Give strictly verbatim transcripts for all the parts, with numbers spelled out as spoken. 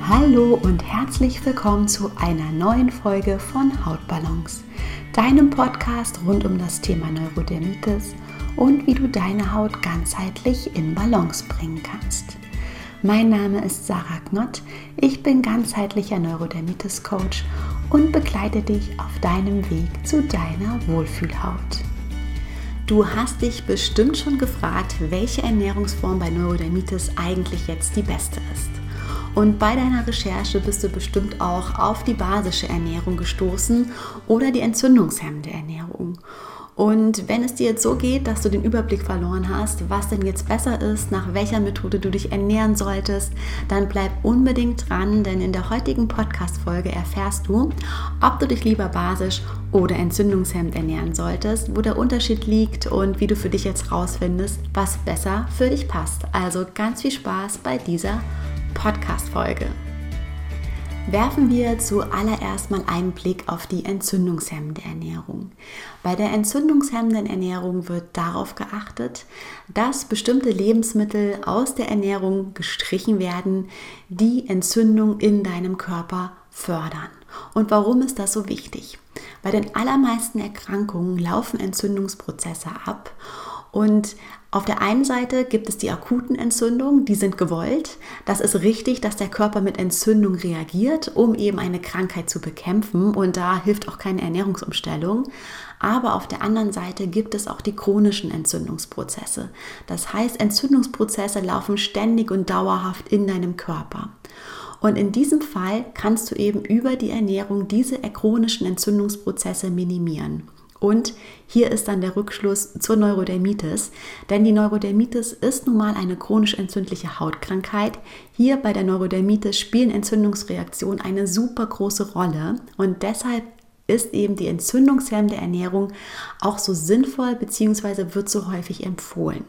Hallo und herzlich willkommen zu einer neuen Folge von Hautbalance, deinem Podcast rund um das Thema Neurodermitis und wie du deine Haut ganzheitlich in Balance bringen kannst. Mein Name ist Sarah Knott, ich bin ganzheitlicher Neurodermitis-Coach und begleite dich auf deinem Weg zu deiner Wohlfühlhaut. Du hast dich bestimmt schon gefragt, welche Ernährungsform bei Neurodermitis eigentlich jetzt die beste ist. Und bei deiner Recherche bist du bestimmt auch auf die basische Ernährung gestoßen oder die entzündungshemmende Ernährung. Und wenn es dir jetzt so geht, dass du den Überblick verloren hast, was denn jetzt besser ist, nach welcher Methode du dich ernähren solltest, dann bleib unbedingt dran, denn in der heutigen Podcast-Folge erfährst du, ob du dich lieber basisch oder entzündungshemmend ernähren solltest, wo der Unterschied liegt und wie du für dich jetzt rausfindest, was besser für dich passt. Also ganz viel Spaß bei dieser Podcast-Folge. Werfen wir zuallererst mal einen Blick auf die entzündungshemmende Ernährung. Bei der entzündungshemmenden Ernährung wird darauf geachtet, dass bestimmte Lebensmittel aus der Ernährung gestrichen werden, die Entzündung in deinem Körper fördern. Und warum ist das so wichtig? Bei den allermeisten Erkrankungen laufen Entzündungsprozesse ab. Und auf der einen Seite gibt es die akuten Entzündungen, die sind gewollt. Das ist richtig, dass der Körper mit Entzündung reagiert, um eben eine Krankheit zu bekämpfen, und da hilft auch keine Ernährungsumstellung. Aber auf der anderen Seite gibt es auch die chronischen Entzündungsprozesse. Das heißt, Entzündungsprozesse laufen ständig und dauerhaft in deinem Körper. Und in diesem Fall kannst du eben über die Ernährung diese chronischen Entzündungsprozesse minimieren. Und hier ist dann der Rückschluss zur Neurodermitis, denn die Neurodermitis ist nun mal eine chronisch entzündliche Hautkrankheit. Hier bei der Neurodermitis spielen Entzündungsreaktionen eine super große Rolle und deshalb ist eben die entzündungshemmende Ernährung auch so sinnvoll bzw. wird so häufig empfohlen.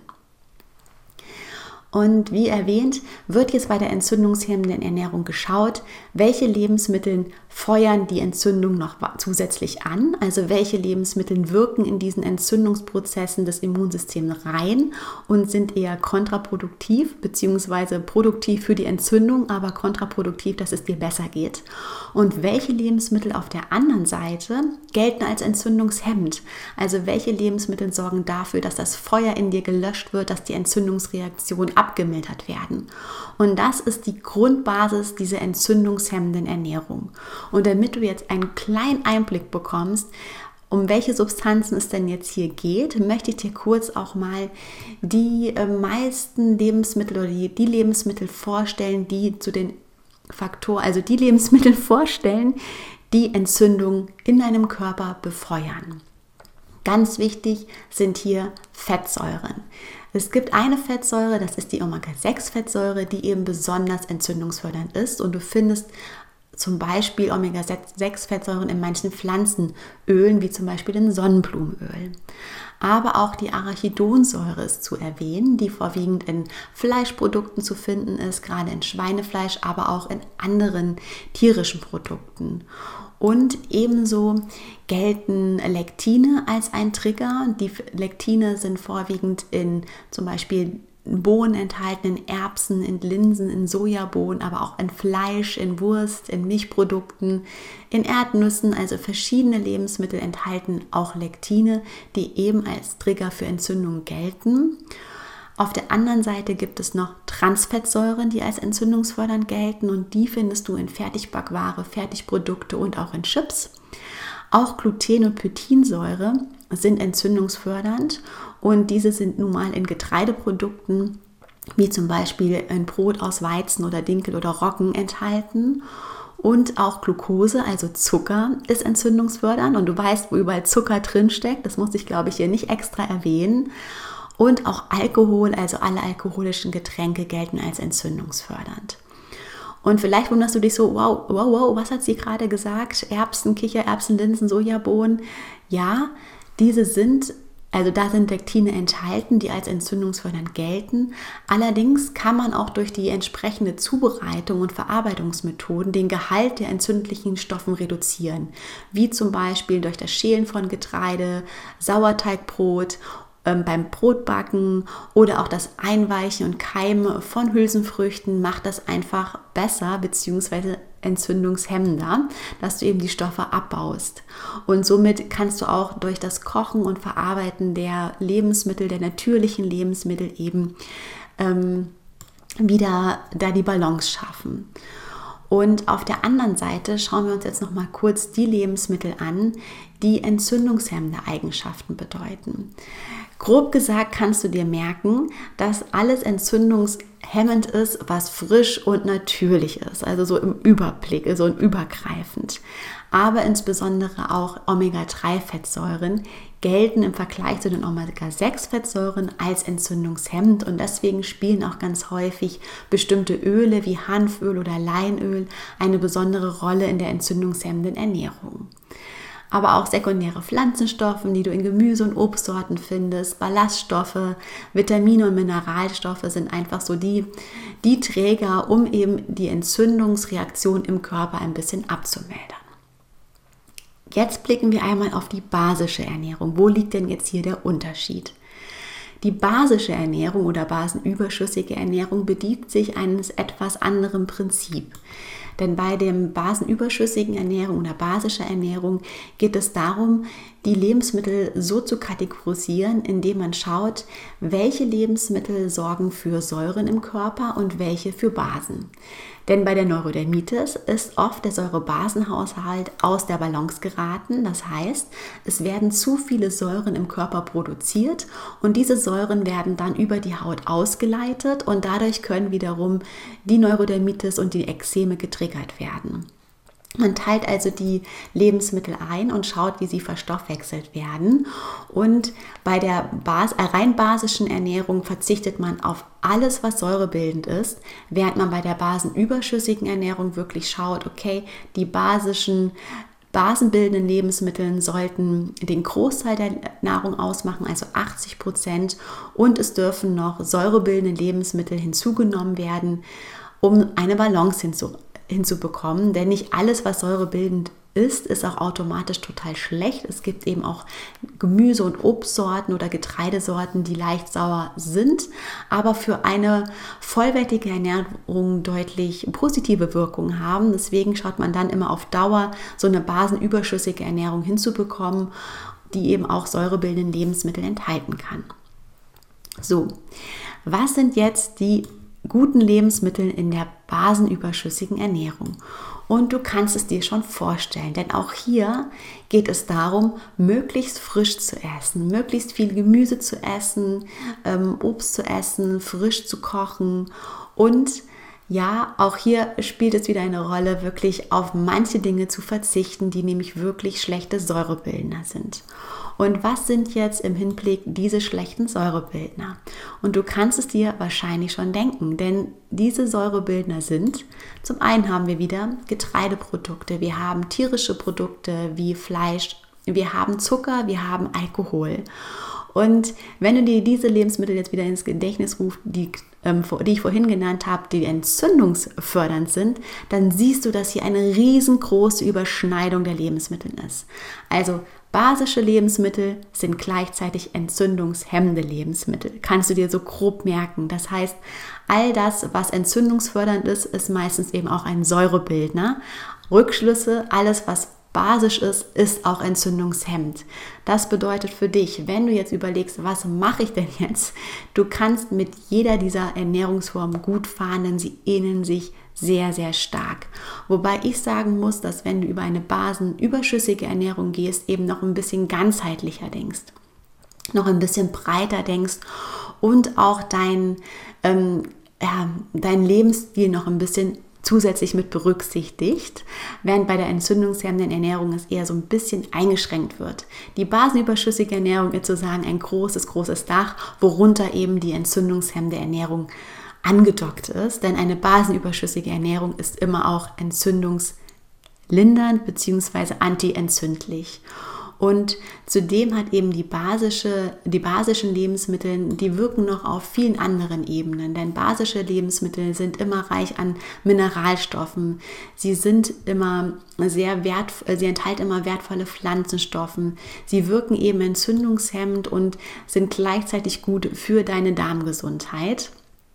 Und wie erwähnt, wird jetzt bei der entzündungshemmenden Ernährung geschaut, welche Lebensmittel feuern die Entzündung noch zusätzlich an, also welche Lebensmittel wirken in diesen Entzündungsprozessen des Immunsystems rein und sind eher kontraproduktiv bzw. produktiv für die Entzündung, aber kontraproduktiv, dass es dir besser geht. Und welche Lebensmittel auf der anderen Seite gelten als entzündungshemmend, also welche Lebensmittel sorgen dafür, dass das Feuer in dir gelöscht wird, dass die Entzündungsreaktion abgemildert werden. Und das ist die Grundbasis dieser entzündungshemmenden Ernährung. Und damit du jetzt einen kleinen Einblick bekommst, um welche Substanzen es denn jetzt hier geht, möchte ich dir kurz auch mal die äh, meisten Lebensmittel oder die, die Lebensmittel vorstellen, die zu den Faktoren, also die Lebensmittel vorstellen, die Entzündung in deinem Körper befeuern. Ganz wichtig sind hier Fettsäuren. Es gibt eine Fettsäure, das ist die Omega sechs Fettsäure, die eben besonders entzündungsfördernd ist, und du findest zum Beispiel Omega sechs Fettsäuren in manchen Pflanzenölen, wie zum Beispiel in Sonnenblumenöl. Aber auch die Arachidonsäure ist zu erwähnen, die vorwiegend in Fleischprodukten zu finden ist, gerade in Schweinefleisch, aber auch in anderen tierischen Produkten. Und ebenso gelten Lektine als ein Trigger. Die Lektine sind vorwiegend in zum Beispiel Bohnen enthalten, in Erbsen, in Linsen, in Sojabohnen, aber auch in Fleisch, in Wurst, in Milchprodukten, in Erdnüssen, also verschiedene Lebensmittel enthalten auch Lektine, die eben als Trigger für Entzündungen gelten. Auf der anderen Seite gibt es noch Transfettsäuren, die als entzündungsfördernd gelten, und die findest du in Fertigbackware, Fertigprodukte und auch in Chips. Auch Gluten- und Phytinsäure sind entzündungsfördernd, und diese sind nun mal in Getreideprodukten, wie zum Beispiel in Brot aus Weizen oder Dinkel oder Roggen, enthalten. Und auch Glucose, also Zucker, ist entzündungsfördernd, und du weißt, wo überall Zucker drinsteckt, das muss ich, glaube ich, hier nicht extra erwähnen. Und auch Alkohol, also alle alkoholischen Getränke, gelten als entzündungsfördernd. Und vielleicht wunderst du dich so, wow, wow, wow, was hat sie gerade gesagt? Erbsen, Kichererbsen, Linsen, Sojabohnen. Ja, diese sind, also da sind Lektine enthalten, die als entzündungsfördernd gelten. Allerdings kann man auch durch die entsprechende Zubereitung und Verarbeitungsmethoden den Gehalt der entzündlichen Stoffen reduzieren. Wie zum Beispiel durch das Schälen von Getreide, Sauerteigbrot ähm, beim Brotbacken oder auch das Einweichen und Keimen von Hülsenfrüchten macht das einfach besser bzw. entzündungshemmender, dass du eben die Stoffe abbaust. Und somit kannst du auch durch das Kochen und Verarbeiten der Lebensmittel, der natürlichen Lebensmittel eben ähm, wieder da die Balance schaffen. Und auf der anderen Seite schauen wir uns jetzt noch mal kurz die Lebensmittel an, die entzündungshemmende Eigenschaften bedeuten. Grob gesagt kannst du dir merken, dass alles entzündungshemmend ist, was frisch und natürlich ist, also so im Überblick, so im übergreifend. Aber insbesondere auch Omega drei Fettsäuren gelten im Vergleich zu den Omega sechs Fettsäuren als entzündungshemmend und deswegen spielen auch ganz häufig bestimmte Öle wie Hanföl oder Leinöl eine besondere Rolle in der entzündungshemmenden Ernährung. Aber auch sekundäre Pflanzenstoffe, die du in Gemüse- und Obstsorten findest, Ballaststoffe, Vitamine und Mineralstoffe sind einfach so die, die Träger, um eben die Entzündungsreaktion im Körper ein bisschen abzumildern. Jetzt blicken wir einmal auf die basische Ernährung. Wo liegt denn jetzt hier der Unterschied? Die basische Ernährung oder basenüberschüssige Ernährung bedient sich eines etwas anderen Prinzip. Denn bei der basenüberschüssigen Ernährung oder basischer Ernährung geht es darum, die Lebensmittel so zu kategorisieren, indem man schaut, welche Lebensmittel sorgen für Säuren im Körper und welche für Basen. Denn bei der Neurodermitis ist oft der Säure-Basen-Haushalt aus der Balance geraten. Das heißt, es werden zu viele Säuren im Körper produziert und diese Säuren werden dann über die Haut ausgeleitet und dadurch können wiederum die Neurodermitis und die Ekzeme getriggert werden. Man teilt also die Lebensmittel ein und schaut, wie sie verstoffwechselt werden. Und bei der Bas- äh, rein basischen Ernährung verzichtet man auf alles, was säurebildend ist, während man bei der basenüberschüssigen Ernährung wirklich schaut, okay, die basischen basenbildenden Lebensmittel sollten den Großteil der Nahrung ausmachen, also achtzig Prozent, und es dürfen noch säurebildende Lebensmittel hinzugenommen werden, um eine Balance hinzubekommen. hinzubekommen, denn nicht alles, was säurebildend ist, ist auch automatisch total schlecht. Es gibt eben auch Gemüse- und Obstsorten oder Getreidesorten, die leicht sauer sind, aber für eine vollwertige Ernährung deutlich positive Wirkung haben. Deswegen schaut man dann immer auf Dauer, so eine basenüberschüssige Ernährung hinzubekommen, die eben auch säurebildende Lebensmittel enthalten kann. So, was sind jetzt die guten Lebensmitteln in der basenüberschüssigen Ernährung? Und du kannst es dir schon vorstellen, denn auch hier geht es darum, möglichst frisch zu essen, möglichst viel Gemüse zu essen, ähm, Obst zu essen, frisch zu kochen und ja, auch hier spielt es wieder eine Rolle, wirklich auf manche Dinge zu verzichten, die nämlich wirklich schlechte Säurebildner sind. Und was sind jetzt im Hinblick diese schlechten Säurebildner? Und du kannst es dir wahrscheinlich schon denken, denn diese Säurebildner sind, zum einen haben wir wieder Getreideprodukte, wir haben tierische Produkte wie Fleisch, wir haben Zucker, wir haben Alkohol. Und wenn du dir diese Lebensmittel jetzt wieder ins Gedächtnis rufst, die, ähm, die ich vorhin genannt habe, die entzündungsfördernd sind, dann siehst du, dass hier eine riesengroße Überschneidung der Lebensmittel ist. Also basische Lebensmittel sind gleichzeitig entzündungshemmende Lebensmittel. Kannst du dir so grob merken. Das heißt, all das, was entzündungsfördernd ist, ist meistens eben auch ein Säurebildner. Rückschlüsse, alles, was basisch ist, ist auch entzündungshemmend. Das bedeutet für dich, wenn du jetzt überlegst, was mache ich denn jetzt? Du kannst mit jeder dieser Ernährungsformen gut fahren, denn sie ähneln sich sehr, sehr stark. Wobei ich sagen muss, dass wenn du über eine basenüberschüssige Ernährung gehst, eben noch ein bisschen ganzheitlicher denkst, noch ein bisschen breiter denkst und auch dein, ähm, ja, dein Lebensstil noch ein bisschen zusätzlich mit berücksichtigt, während bei der entzündungshemmenden Ernährung es eher so ein bisschen eingeschränkt wird. Die basenüberschüssige Ernährung ist sozusagen ein großes, großes Dach, worunter eben die entzündungshemmende Ernährung angedockt ist, denn eine basenüberschüssige Ernährung ist immer auch entzündungslindernd bzw. antientzündlich. Und zudem hat eben die, basische, die basischen Lebensmittel, die wirken noch auf vielen anderen Ebenen. Denn basische Lebensmittel sind immer reich an Mineralstoffen. Sie sind immer sehr wertvoll, sie enthalten immer wertvolle Pflanzenstoffe. Sie wirken eben entzündungshemmend und sind gleichzeitig gut für deine Darmgesundheit.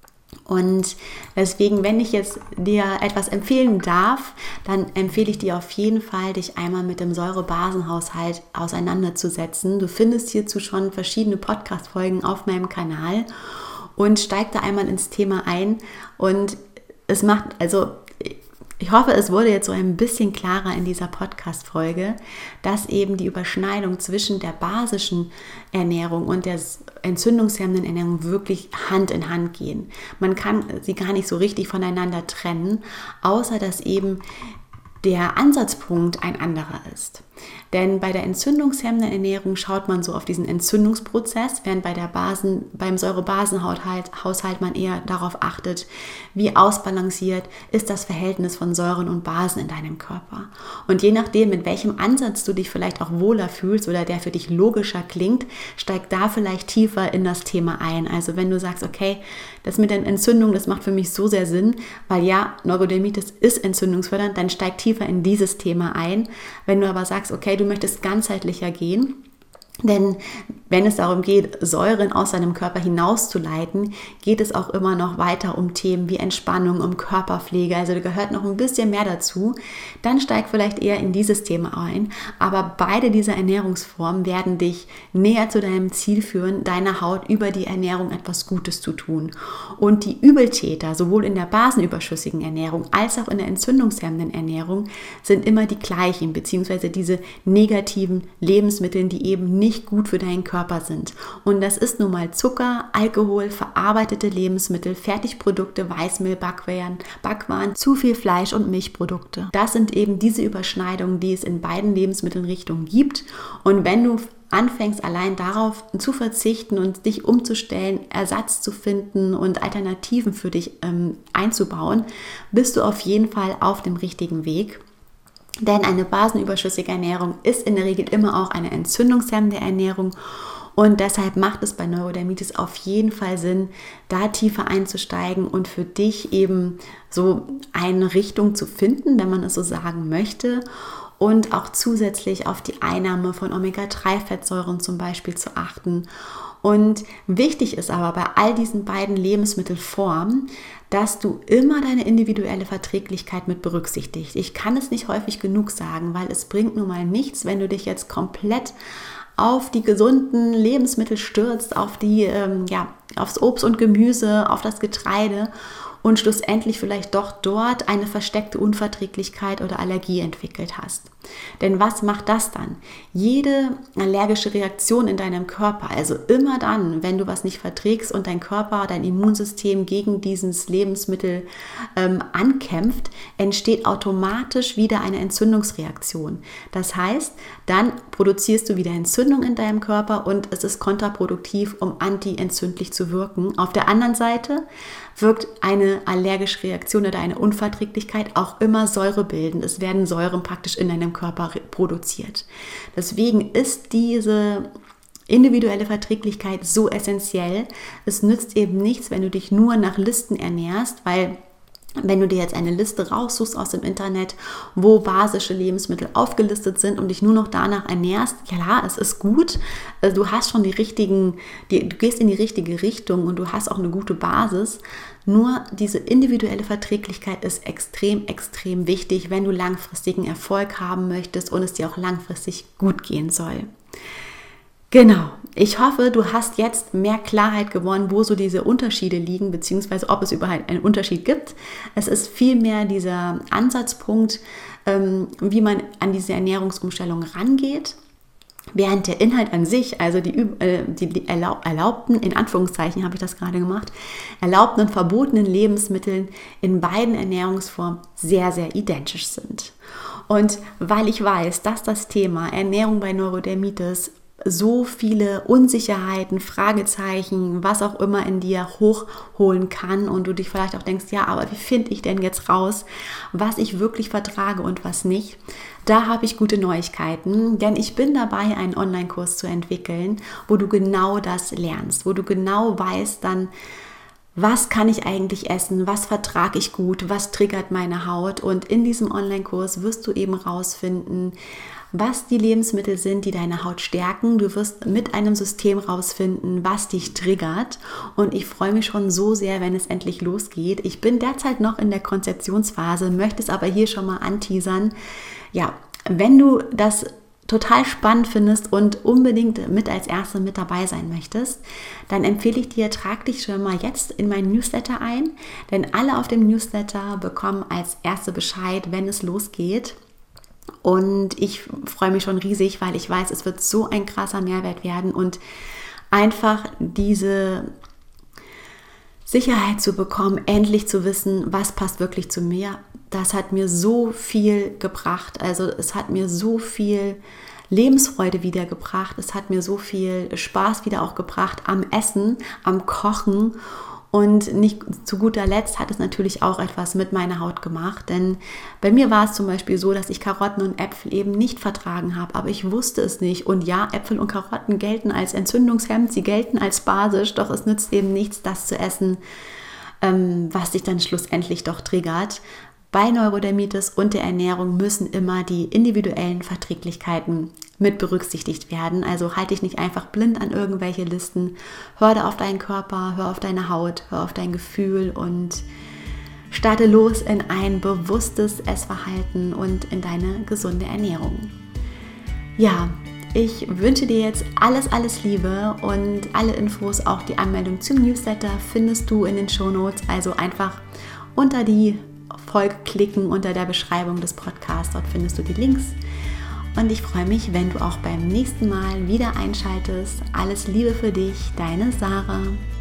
Und deswegen, wenn ich jetzt dir etwas empfehlen darf, dann empfehle ich dir auf jeden Fall, dich einmal mit dem Säure-Basen-Haushalt auseinanderzusetzen. Du findest hierzu schon verschiedene Podcast-Folgen auf meinem Kanal und steig da einmal ins Thema ein. Und es macht, also ich hoffe, es wurde jetzt so ein bisschen klarer in dieser Podcast-Folge, dass eben die Überschneidung zwischen der basischen Ernährung und der entzündungshemmenden Ernährung wirklich Hand in Hand gehen. Man kann sie gar nicht so richtig voneinander trennen, außer dass eben der Ansatzpunkt ein anderer ist. Denn bei der entzündungshemmenden Ernährung schaut man so auf diesen Entzündungsprozess, während bei der Basen, beim Säure-Basen-Haushalt man eher darauf achtet, wie ausbalanciert ist das Verhältnis von Säuren und Basen in deinem Körper. Und je nachdem, mit welchem Ansatz du dich vielleicht auch wohler fühlst oder der für dich logischer klingt, steig da vielleicht tiefer in das Thema ein. Also wenn du sagst, okay, das mit der Entzündung, das macht für mich so sehr Sinn, weil ja, Neurodermitis ist entzündungsfördernd, dann steig tiefer in dieses Thema ein. Wenn du aber sagst, okay, du möchtest ganzheitlicher gehen, denn wenn es darum geht, Säuren aus deinem Körper hinauszuleiten, geht es auch immer noch weiter um Themen wie Entspannung, um Körperpflege, also da gehört noch ein bisschen mehr dazu. Dann steig vielleicht eher in dieses Thema ein, aber beide dieser Ernährungsformen werden dich näher zu deinem Ziel führen, deiner Haut über die Ernährung etwas Gutes zu tun. Und die Übeltäter, sowohl in der basenüberschüssigen Ernährung als auch in der entzündungshemmenden Ernährung, sind immer die gleichen, beziehungsweise diese negativen Lebensmittel, die eben nicht gut für deinen Körper sind. Und das ist nun mal Zucker, Alkohol, verarbeitete Lebensmittel, Fertigprodukte, Weißmehl, Backwaren, Backwaren, zu viel Fleisch und Milchprodukte. Das sind eben diese Überschneidungen, die es in beiden Lebensmittelrichtungen gibt. Und wenn du anfängst, allein darauf zu verzichten und dich umzustellen, Ersatz zu finden und Alternativen für dich ähm, einzubauen, bist du auf jeden Fall auf dem richtigen Weg. Denn eine basenüberschüssige Ernährung ist in der Regel immer auch eine entzündungshemmende Ernährung und deshalb macht es bei Neurodermitis auf jeden Fall Sinn, da tiefer einzusteigen und für dich eben so eine Richtung zu finden, wenn man es so sagen möchte, und auch zusätzlich auf die Einnahme von Omega drei Fettsäuren zum Beispiel zu achten. Und wichtig ist aber bei all diesen beiden Lebensmittelformen, dass du immer deine individuelle Verträglichkeit mit berücksichtigst. Ich kann es nicht häufig genug sagen, weil es bringt nun mal nichts, wenn du dich jetzt komplett auf die gesunden Lebensmittel stürzt, auf die, ähm, ja, aufs Obst und Gemüse, auf das Getreide und schlussendlich vielleicht doch dort eine versteckte Unverträglichkeit oder Allergie entwickelt hast. Denn was macht das dann? Jede allergische Reaktion in deinem Körper, also immer dann, wenn du was nicht verträgst und dein Körper, dein Immunsystem gegen dieses Lebensmittel ähm, ankämpft, entsteht automatisch wieder eine Entzündungsreaktion. Das heißt, dann produzierst du wieder Entzündung in deinem Körper und es ist kontraproduktiv, um antientzündlich zu wirken. Auf der anderen Seite wirkt eine allergische Reaktion oder eine Unverträglichkeit auch immer säurebildend. Es werden Säuren praktisch in deinem Körper produziert. Deswegen ist diese individuelle Verträglichkeit so essentiell. Es nützt eben nichts, wenn du dich nur nach Listen ernährst, weil wenn du dir jetzt eine Liste raussuchst aus dem Internet, wo basische Lebensmittel aufgelistet sind und dich nur noch danach ernährst, ja, es ist gut, du hast schon die richtigen, die, du gehst in die richtige Richtung und du hast auch eine gute Basis, nur diese individuelle Verträglichkeit ist extrem, extrem wichtig, wenn du langfristigen Erfolg haben möchtest und es dir auch langfristig gut gehen soll. Genau, ich hoffe, du hast jetzt mehr Klarheit gewonnen, wo so diese Unterschiede liegen, beziehungsweise ob es überhaupt einen Unterschied gibt. Es ist vielmehr dieser Ansatzpunkt, ähm, wie man an diese Ernährungsumstellung rangeht, während der Inhalt an sich, also die, äh, die erlaub, erlaubten, in Anführungszeichen habe ich das gerade gemacht, erlaubten und verbotenen Lebensmitteln in beiden Ernährungsformen sehr, sehr identisch sind. Und weil ich weiß, dass das Thema Ernährung bei Neurodermitis so viele Unsicherheiten, Fragezeichen, was auch immer in dir hochholen kann und du dich vielleicht auch denkst, ja, aber wie finde ich denn jetzt raus, was ich wirklich vertrage und was nicht? Da habe ich gute Neuigkeiten, denn ich bin dabei, einen Online-Kurs zu entwickeln, wo du genau das lernst, wo du genau weißt dann, was kann ich eigentlich essen, was vertrage ich gut, was triggert meine Haut, und in diesem Online-Kurs wirst du eben rausfinden, was die Lebensmittel sind, die deine Haut stärken. Du wirst mit einem System rausfinden, was dich triggert, und ich freue mich schon so sehr, wenn es endlich losgeht. Ich bin derzeit noch in der Konzeptionsphase, möchte es aber hier schon mal anteasern. Ja, wenn du das total spannend findest und unbedingt mit als Erste mit dabei sein möchtest, dann empfehle ich dir, trag dich schon mal jetzt in meinen Newsletter ein, denn alle auf dem Newsletter bekommen als Erste Bescheid, wenn es losgeht. Und ich freue mich schon riesig, weil ich weiß, es wird so ein krasser Mehrwert werden und einfach diese Sicherheit zu bekommen, endlich zu wissen, was passt wirklich zu mir. Das hat mir so viel gebracht. Also es hat mir so viel Lebensfreude wiedergebracht. Es hat mir so viel Spaß wieder auch gebracht am Essen, am Kochen. Und nicht zu guter Letzt hat es natürlich auch etwas mit meiner Haut gemacht, denn bei mir war es zum Beispiel so, dass ich Karotten und Äpfel eben nicht vertragen habe, aber ich wusste es nicht. Und ja, Äpfel und Karotten gelten als entzündungshemmend, sie gelten als basisch, doch es nützt eben nichts, das zu essen, was dich dann schlussendlich doch triggert. Bei Neurodermitis und der Ernährung müssen immer die individuellen Verträglichkeiten mit berücksichtigt werden. Also halte dich nicht einfach blind an irgendwelche Listen. Hör da auf deinen Körper, hör auf deine Haut, hör auf dein Gefühl und starte los in ein bewusstes Essverhalten und in deine gesunde Ernährung. Ja, ich wünsche dir jetzt alles, alles Liebe, und alle Infos, auch die Anmeldung zum Newsletter, findest du in den Shownotes. Also einfach unter die Folge klicken, unter der Beschreibung des Podcasts. Dort findest du die Links. Und ich freue mich, wenn du auch beim nächsten Mal wieder einschaltest. Alles Liebe für dich, deine Sarah.